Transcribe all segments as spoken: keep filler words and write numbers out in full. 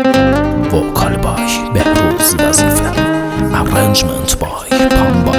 Vokal by Behruz Vazife. Arrangement by Pamba.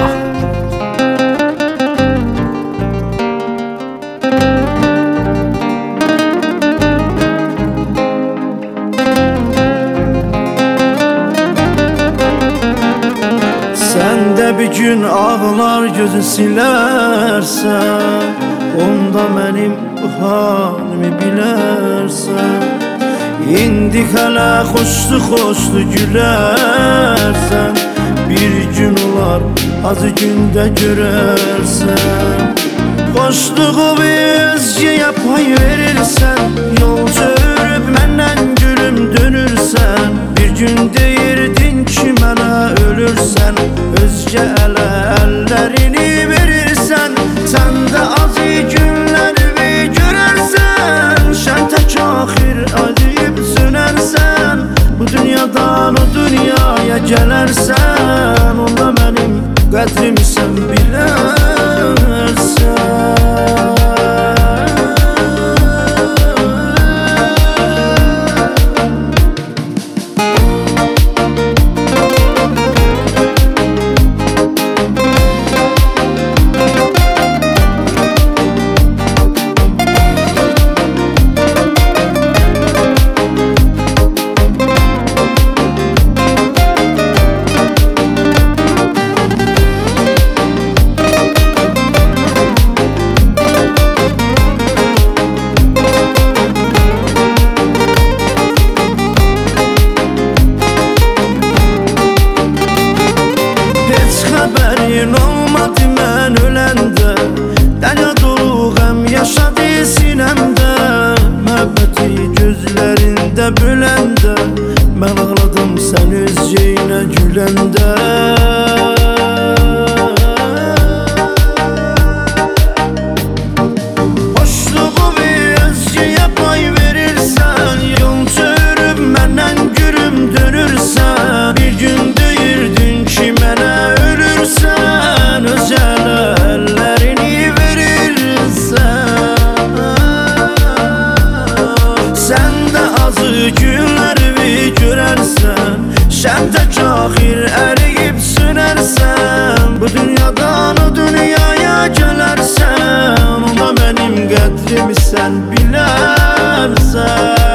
Sen de bir gün ağlar gözü silersen, onda benim bu halimi bilersen. İndi hələ xoşlu xoşlu gülərsən, bir gün olar azı gündə görərsən. Xoşluğu bir özgəyə pay verirsən, yolcu örüb məndən gülüm dönürsən. Bir gün deyirdin ki mənə ölürsən, özgə ələ əllərini verirsən. Sən də azı günlərimi görərsən, şəntə kaxir acıyıb sönərsən. Bu dünyadan o dünyaya gələrsən, onda mənim qədrimi sən bilərsən. Xəbərin olmadı mən öləndə, dərya dolu qəm yaşadı sinəmdə. Məhəbbəti gözlərində böləndə, mən ağladım sən özgəyinə güləndə. Xoşluğu bir özgəyə pay verirsən, yol çörüb məndən gülüm dönürsən. Bir gün deyirdin ki mənə ölürsən, özəl əllərini verirsən. Sən də azı günlərimi görərsən, şəmdə kaxir əriyib sönərsən. Bu dünyadan o dünyaya gələrsən, onda mənim qədrimi sən bilərsən.